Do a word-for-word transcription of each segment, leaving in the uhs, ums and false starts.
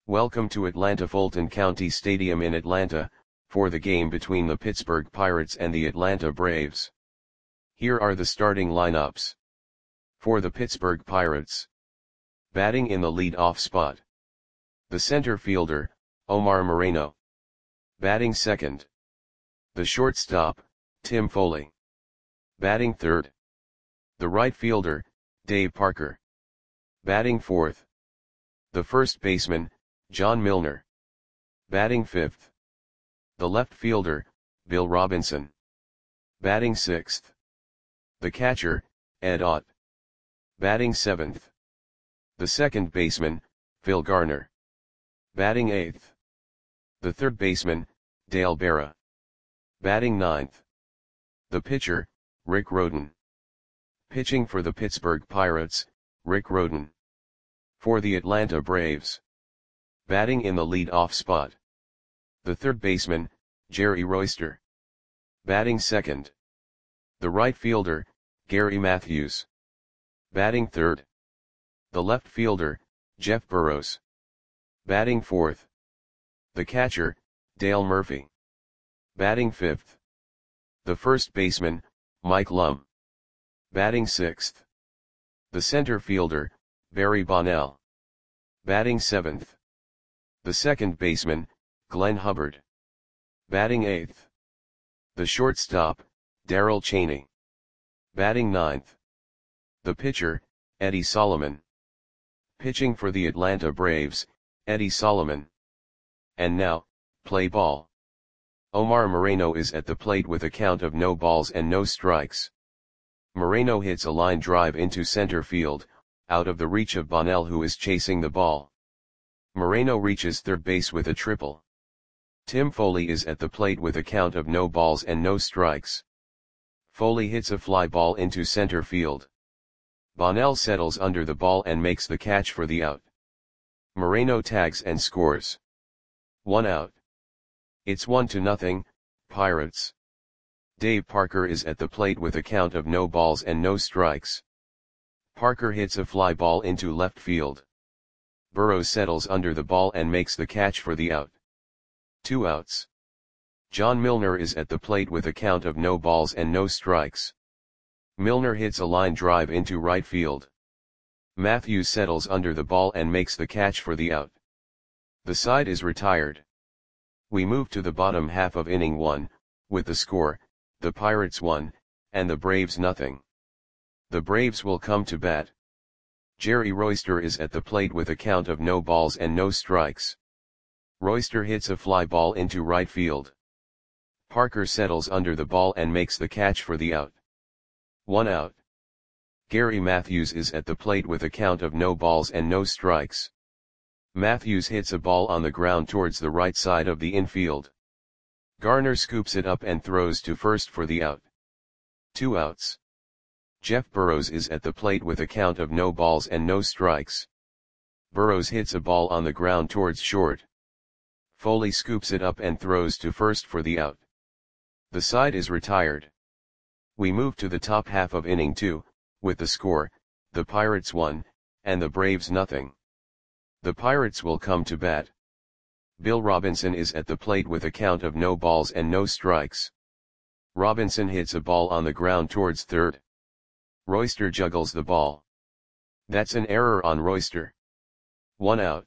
Welcome to Atlanta Fulton County Stadium in Atlanta, for the game between the Pittsburgh Pirates and the Atlanta Braves. Here are the starting lineups. For the Pittsburgh Pirates. Batting in the lead-off spot. The center fielder, Omar Moreno. Batting second. The shortstop, Tim Foley. Batting third. The right fielder, Dave Parker. Batting fourth. The first baseman, John Milner. Batting fifth. The left fielder, Bill Robinson. Batting sixth. The catcher, Ed Ott. Batting seventh. The second baseman, Phil Garner. Batting eighth. The third baseman, Dale Berra. Batting ninth. The pitcher, Rick Rhoden. Pitching for the Pittsburgh Pirates, Rick Rhoden. For the Atlanta Braves. Batting in the lead-off spot. The third baseman, Jerry Royster. Batting second. The right fielder, Gary Matthews. Batting third. The left fielder, Jeff Burroughs. Batting fourth. The catcher, Dale Murphy. Batting fifth. The first baseman, Mike Lum. Batting sixth. The center fielder, Barry Bonnell. Batting seventh. The second baseman, Glenn Hubbard. Batting eighth. The shortstop, Darrell Chaney. Batting ninth. The pitcher, Eddie Solomon. Pitching for the Atlanta Braves, Eddie Solomon. And now, play ball. Omar Moreno is at the plate with a count of no balls and no strikes. Moreno hits a line drive into center field, out of the reach of Bonnell, who is chasing the ball. Moreno reaches third base with a triple. Tim Foley is at the plate with a count of no balls and no strikes. Foley hits a fly ball into center field. Bonnell settles under the ball and makes the catch for the out. Moreno tags and scores. One out. It's one to nothing, Pirates. Dave Parker is at the plate with a count of no balls and no strikes. Parker hits a fly ball into left field. Burroughs settles under the ball and makes the catch for the out. Two outs. John Milner is at the plate with a count of no balls and no strikes. Milner hits a line drive into right field. Matthews settles under the ball and makes the catch for the out. The side is retired. We move to the bottom half of inning one, with the score, the Pirates one, and the Braves nothing. The Braves will come to bat. Jerry Royster is at the plate with a count of no balls and no strikes. Royster hits a fly ball into right field. Parker settles under the ball and makes the catch for the out. One out. Gary Matthews is at the plate with a count of no balls and no strikes. Matthews hits a ball on the ground towards the right side of the infield. Garner scoops it up and throws to first for the out. Two outs. Jeff Burroughs is at the plate with a count of no balls and no strikes. Burroughs hits a ball on the ground towards short. Foley scoops it up and throws to first for the out. The side is retired. We move to the top half of inning two, with the score, the Pirates one, and the Braves nothing. The Pirates will come to bat. Bill Robinson is at the plate with a count of no balls and no strikes. Robinson hits a ball on the ground towards third. Royster juggles the ball. That's an error on Royster. One out.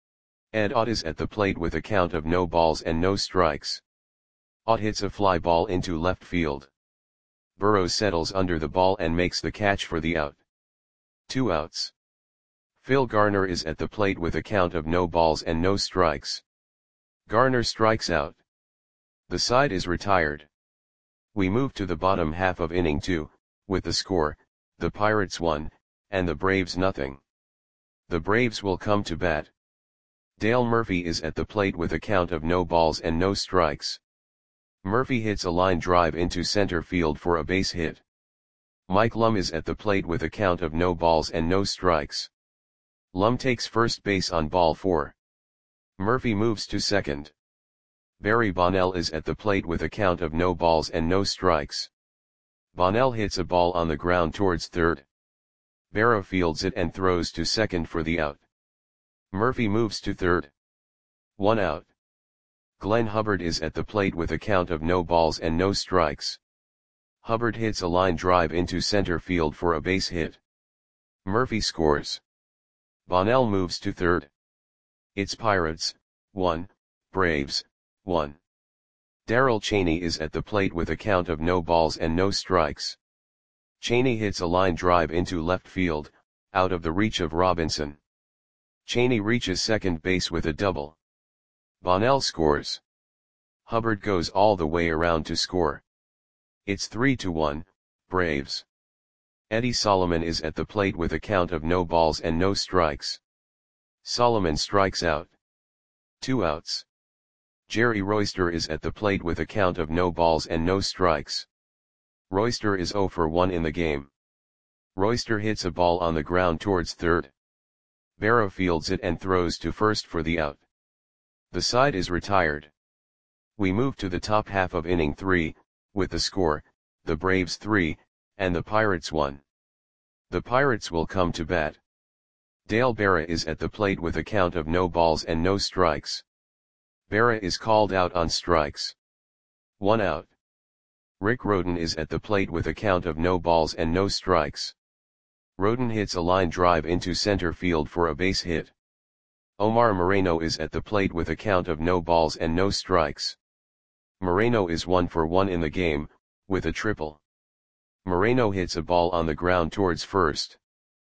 Ed Ott is at the plate with a count of no balls and no strikes. Ott hits a fly ball into left field. Burroughs settles under the ball and makes the catch for the out. Two outs. Phil Garner is at the plate with a count of no balls and no strikes. Garner strikes out. The side is retired. We move to the bottom half of inning two, with the score, the Pirates one, and the Braves nothing. The Braves will come to bat. Dale Murphy is at the plate with a count of no balls and no strikes. Murphy hits a line drive into center field for a base hit. Mike Lum is at the plate with a count of no balls and no strikes. Lum takes first base on ball four. Murphy moves to second. Barry Bonnell is at the plate with a count of no balls and no strikes. Bonnell hits a ball on the ground towards third. Berra fields it and throws to second for the out. Murphy moves to third. One out. Glenn Hubbard is at the plate with a count of no balls and no strikes. Hubbard hits a line drive into center field for a base hit. Murphy scores. Bonnell moves to third. It's Pirates, one, Braves, one. Darrell Chaney is at the plate with a count of no balls and no strikes. Chaney hits a line drive into left field, out of the reach of Robinson. Chaney reaches second base with a double. Bonnell scores. Hubbard goes all the way around to score. It's three to one, Braves. Eddie Solomon is at the plate with a count of no balls and no strikes. Solomon strikes out. Two outs. Jerry Royster is at the plate with a count of no balls and no strikes. Royster is zero for one in the game. Royster hits a ball on the ground towards third. Berra fields it and throws to first for the out. The side is retired. We move to the top half of inning three, with the score, the Braves three, and the Pirates one. The Pirates will come to bat. Dale Berra is at the plate with a count of no balls and no strikes. Berra is called out on strikes. One out. Rick Rhoden is at the plate with a count of no balls and no strikes. Rhoden hits a line drive into center field for a base hit. Omar Moreno is at the plate with a count of no balls and no strikes. Moreno is one for one in the game, with a triple. Moreno hits a ball on the ground towards first.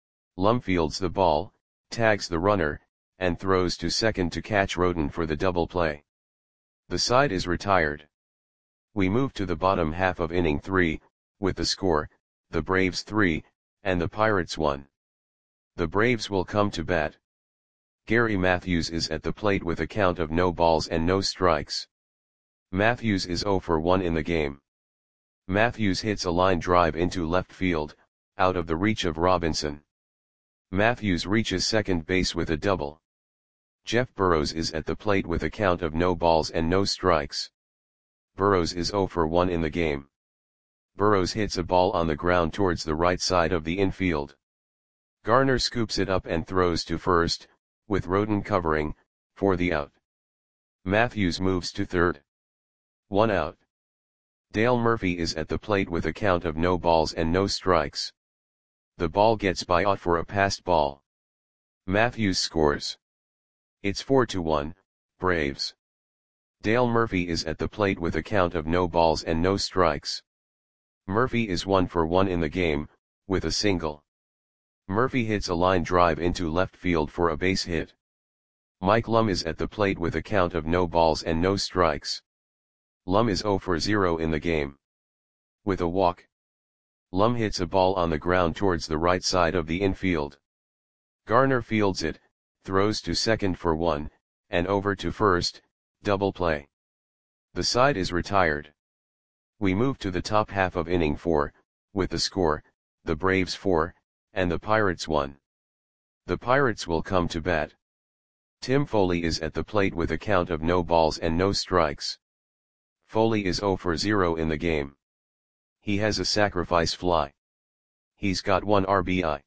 Lum fields the ball, tags the runner, and throws to second to catch Rhoden for the double play. The side is retired. We move to the bottom half of inning three, with the score, the Braves three, and the Pirates one. The Braves will come to bat. Gary Matthews is at the plate with a count of no balls and no strikes. Matthews is zero for one in the game. Matthews hits a line drive into left field, out of the reach of Robinson. Matthews reaches second base with a double. Jeff Burrows is at the plate with a count of no balls and no strikes. Burrows is zero for one in the game. Burrows hits a ball on the ground towards the right side of the infield. Garner scoops it up and throws to first, with Rhoden covering, for the out. Matthews moves to third. One out. Dale Murphy is at the plate with a count of no balls and no strikes. The ball gets by Ott for a passed ball. Matthews scores. It's four to one, Braves. Dale Murphy is at the plate with a count of no balls and no strikes. Murphy is one for one in the game, with a single. Murphy hits a line drive into left field for a base hit. Mike Lum is at the plate with a count of no balls and no strikes. Lum is zero for zero in the game. With a walk. Lum hits a ball on the ground towards the right side of the infield. Garner fields it, throws to second for one, and over to first, double play. The side is retired. We move to the top half of inning four, with the score, the Braves four, and the Pirates one. The Pirates will come to bat. Tim Foley is at the plate with a count of no balls and no strikes. Foley is zero for zero in the game. He has a sacrifice fly. He's got one R B I.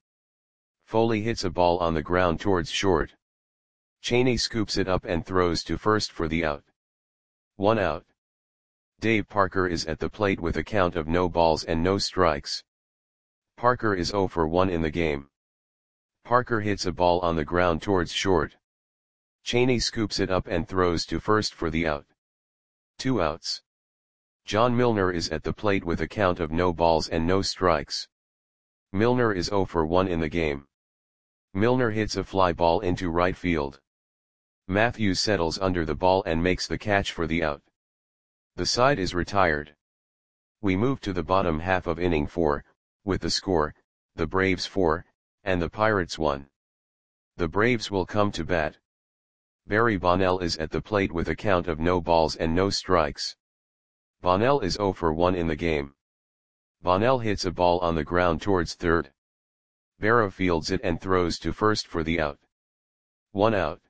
Foley hits a ball on the ground towards short. Chaney scoops it up and throws to first for the out. One out. Dave Parker is at the plate with a count of no balls and no strikes. Parker is zero for one in the game. Parker hits a ball on the ground towards short. Chaney scoops it up and throws to first for the out. Two outs. John Milner is at the plate with a count of no balls and no strikes. Milner is zero for one in the game. Milner hits a fly ball into right field. Matthews settles under the ball and makes the catch for the out. The side is retired. We move to the bottom half of inning four, with the score, the Braves four, and the Pirates one. The Braves will come to bat. Barry Bonnell is at the plate with a count of no balls and no strikes. Bonnell is zero for one in the game. Bonnell hits a ball on the ground towards third. Berra fields it and throws to first for the out. One out.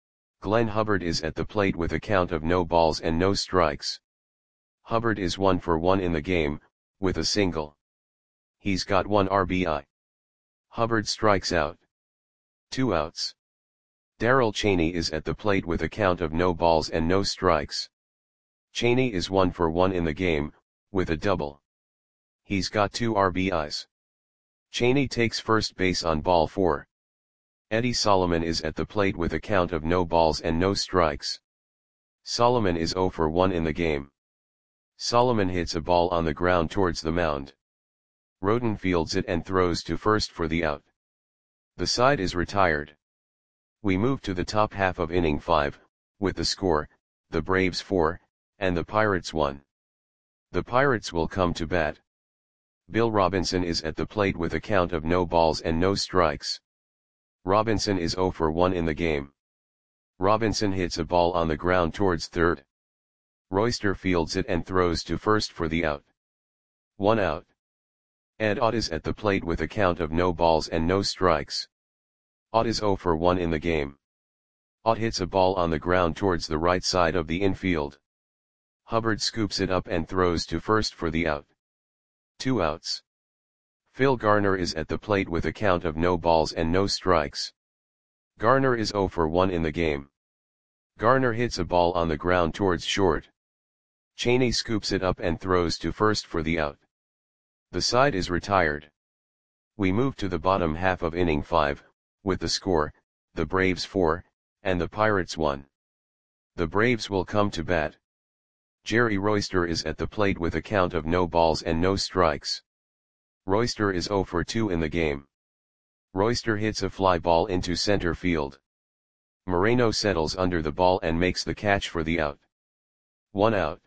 Glenn Hubbard is at the plate with a count of no balls and no strikes. Hubbard is one for one in the game, with a single. He's got one R B I. Hubbard strikes out. Two outs. Darrell Chaney is at the plate with a count of no balls and no strikes. Chaney is one for one in the game, with a double. He's got two R B Is. Chaney takes first base on ball four. Eddie Solomon is at the plate with a count of no balls and no strikes. Solomon is zero for one in the game. Solomon hits a ball on the ground towards the mound. Roden fields it and throws to first for the out. The side is retired. We move to the top half of inning five, with the score, the Braves four, and the Pirates one. The Pirates will come to bat. Bill Robinson is at the plate with a count of no balls and no strikes. Robinson is zero for one in the game. Robinson hits a ball on the ground towards third. Royster fields it and throws to first for the out. One out. Ed Ott is at the plate with a count of no balls and no strikes. Ott is zero for one in the game. Ott hits a ball on the ground towards the right side of the infield. Hubbard scoops it up and throws to first for the out. Two outs. Phil Garner is at the plate with a count of no balls and no strikes. Garner is zero for one in the game. Garner hits a ball on the ground towards short. Chaney scoops it up and throws to first for the out. The side is retired. We move to the bottom half of inning five, with the score, the Braves four, and the Pirates one. The Braves will come to bat. Jerry Royster is at the plate with a count of no balls and no strikes. Royster is zero for two in the game. Royster hits a fly ball into center field. Moreno settles under the ball and makes the catch for the out. One out.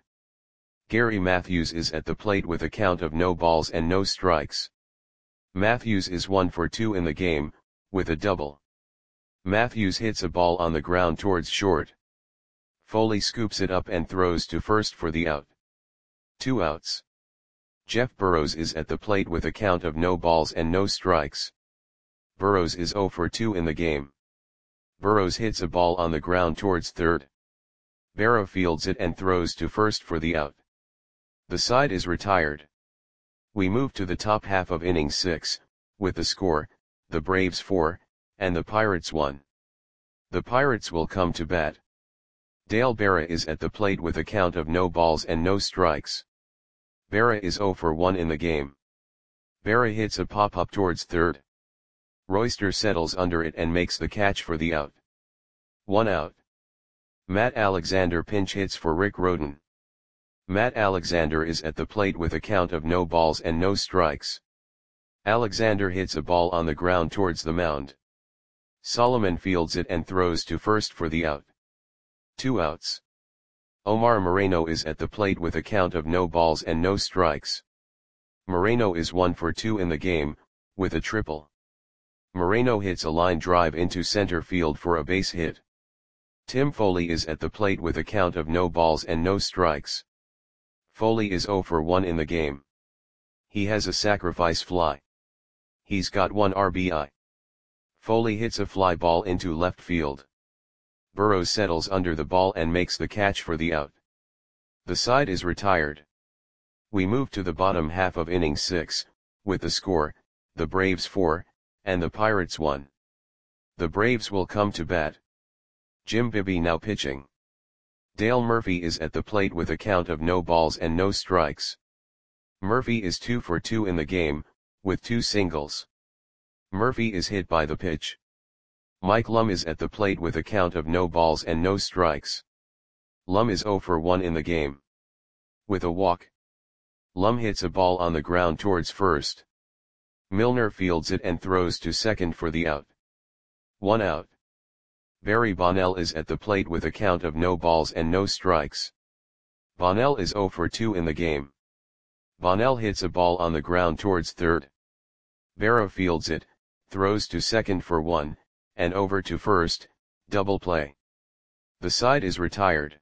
Gary Matthews is at the plate with a count of no balls and no strikes. Matthews is one for two in the game, with a double. Matthews hits a ball on the ground towards short. Foley scoops it up and throws to first for the out. Two outs. Jeff Burrows is at the plate with a count of no balls and no strikes. Burrows is zero for two in the game. Burrows hits a ball on the ground towards third. Barrow fields it and throws to first for the out. The side is retired. We move to the top half of inning six, with the score, the Braves four, and the Pirates one. The Pirates will come to bat. Dale Berra is at the plate with a count of no balls and no strikes. Berra is zero for one in the game. Berra hits a pop-up towards third. Royster settles under it and makes the catch for the out. One out. Matt Alexander pinch hits for Rick Roden. Matt Alexander is at the plate with a count of no balls and no strikes. Alexander hits a ball on the ground towards the mound. Solomon fields it and throws to first for the out. Two outs. Omar Moreno is at the plate with a count of no balls and no strikes. Moreno is one for two in the game, with a triple. Moreno hits a line drive into center field for a base hit. Tim Foley is at the plate with a count of no balls and no strikes. Foley is zero for one in the game. He has a sacrifice fly. He's got one R B I. Foley hits a fly ball into left field. Burrows settles under the ball and makes the catch for the out. The side is retired. We move to the bottom half of inning six, with the score, the Braves four, and the Pirates one. The Braves will come to bat. Jim Bibby now pitching. Dale Murphy is at the plate with a count of no balls and no strikes. Murphy is two for two in the game, with two singles. Murphy is hit by the pitch. Mike Lum is at the plate with a count of no balls and no strikes. Lum is zero for one in the game. With a walk. Lum hits a ball on the ground towards first. Milner fields it and throws to second for the out. One out. Barry Bonnell is at the plate with a count of no balls and no strikes. Bonnell is zero for two in the game. Bonnell hits a ball on the ground towards third. Barrow fields it, throws to second for one, and over to first, double play. The side is retired.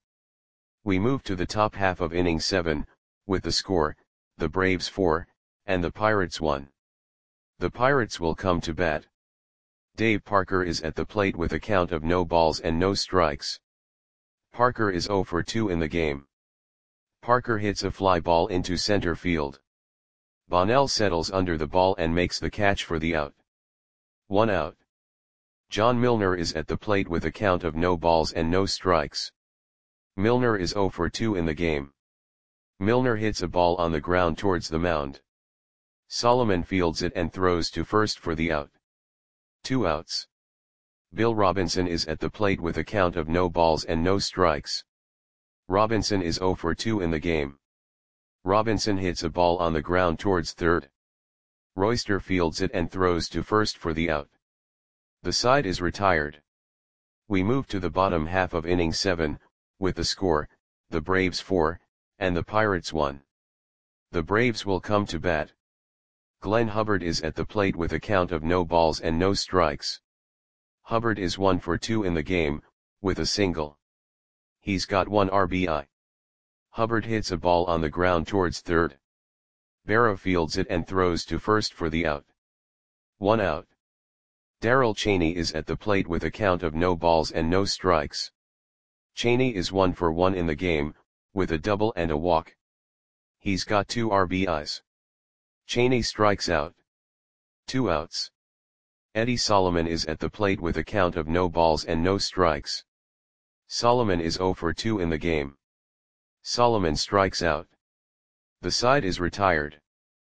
We move to the top half of inning seven, with the score, the Braves four, and the Pirates one. The Pirates will come to bat. Dave Parker is at the plate with a count of no balls and no strikes. Parker is zero for two in the game. Parker hits a fly ball into center field. Bonnell settles under the ball and makes the catch for the out. One out. John Milner is at the plate with a count of no balls and no strikes. Milner is zero for two in the game. Milner hits a ball on the ground towards the mound. Solomon fields it and throws to first for the out. Two outs. Bill Robinson is at the plate with a count of no balls and no strikes. Robinson is zero for two in the game. Robinson hits a ball on the ground towards third. Royster fields it and throws to first for the out. The side is retired. We move to the bottom half of inning seven, with the score, the Braves four, and the Pirates one. The Braves will come to bat. Glenn Hubbard is at the plate with a count of no balls and no strikes. Hubbard is one for two in the game, with a single. He's got one R B I. Hubbard hits a ball on the ground towards third. Berra fields it and throws to first for the out. One out. Darrell Chaney is at the plate with a count of no balls and no strikes. Chaney is one for one in the game, with a double and a walk. He's got two R B Is. Chaney strikes out. Two outs. Eddie Solomon is at the plate with a count of no balls and no strikes. Solomon is zero for two in the game. Solomon strikes out. The side is retired.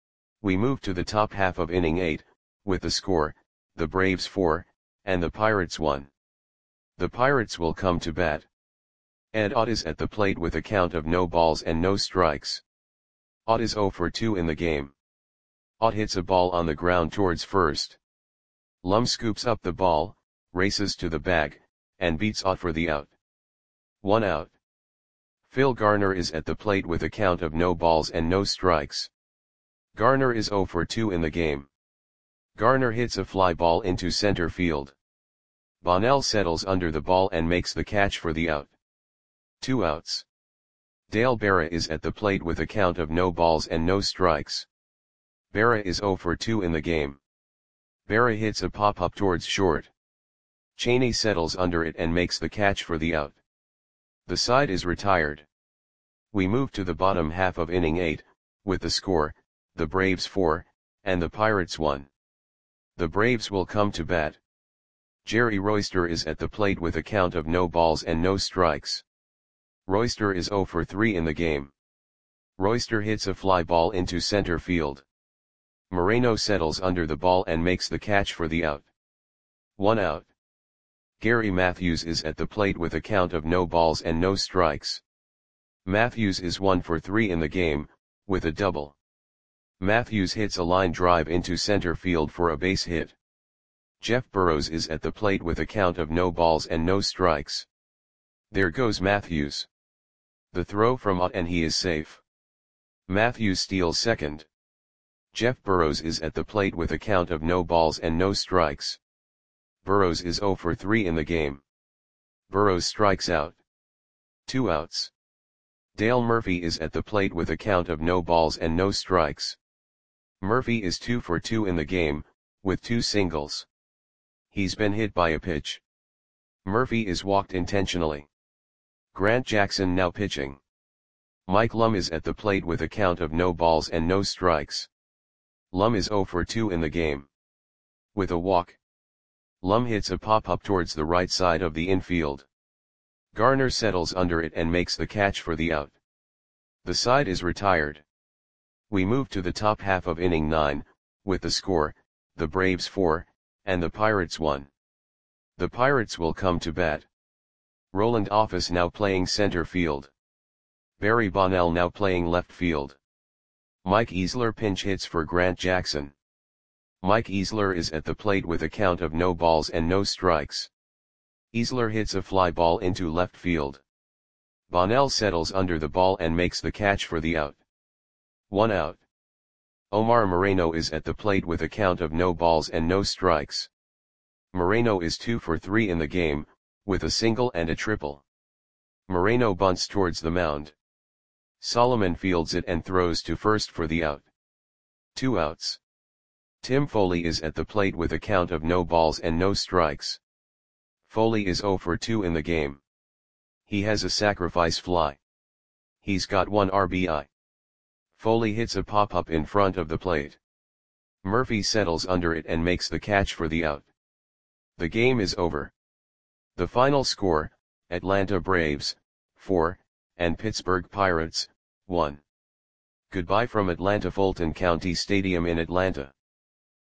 We move to the top half of inning eight, with the score, the Braves four, and the Pirates one. The Pirates will come to bat. Ed Ott is at the plate with a count of no balls and no strikes. Ott is zero for two in the game. Ott hits a ball on the ground towards first. Lum scoops up the ball, races to the bag, and beats Ott for the out. One out. Phil Garner is at the plate with a count of no balls and no strikes. Garner is zero for two in the game. Garner hits a fly ball into center field. Bonnell settles under the ball and makes the catch for the out. Two outs. Dale Berra is at the plate with a count of no balls and no strikes. Berra is zero for two in the game. Berra hits a pop-up towards short. Chaney settles under it and makes the catch for the out. The side is retired. We move to the bottom half of inning eight, with the score, the Braves four, and the Pirates one. The Braves will come to bat. Jerry Royster is at the plate with a count of no balls and no strikes. Royster is zero for three in the game. Royster hits a fly ball into center field. Moreno settles under the ball and makes the catch for the out. One out. Gary Matthews is at the plate with a count of no balls and no strikes. Matthews is one for three in the game, with a double. Matthews hits a line drive into center field for a base hit. Jeff Burrows is at the plate with a count of no balls and no strikes. There goes Matthews. The throw from Ott and he is safe. Matthews steals second. Jeff Burrows is at the plate with a count of no balls and no strikes. Burrows is zero for three in the game. Burrows strikes out. Two outs. Dale Murphy is at the plate with a count of no balls and no strikes. Murphy is two for two in the game, with two singles. He's been hit by a pitch. Murphy is walked intentionally. Grant Jackson now pitching. Mike Lum is at the plate with a count of no balls and no strikes. Lum is zero for two in the game. With a walk. Lum hits a pop-up towards the right side of the infield. Garner settles under it and makes the catch for the out. The side is retired. We move to the top half of inning nine, with the score, the Braves four, and the Pirates one. The Pirates will come to bat. Roland Office now playing center field. Barry Bonnell now playing left field. Mike Easler pinch hits for Grant Jackson. Mike Easler is at the plate with a count of no balls and no strikes. Easler hits a fly ball into left field. Bonnell settles under the ball and makes the catch for the out. One out. Omar Moreno is at the plate with a count of no balls and no strikes. Moreno is two for three in the game, with a single and a triple. Moreno bunts towards the mound. Solomon fields it and throws to first for the out. Two outs. Tim Foley is at the plate with a count of no balls and no strikes. Foley is zero for two in the game. He has a sacrifice fly. He's got one R B I. Foley hits a pop-up in front of the plate. Murphy settles under it and makes the catch for the out. The game is over. The final score, Atlanta Braves, four, and Pittsburgh Pirates, one. Goodbye from Atlanta Fulton County Stadium in Atlanta.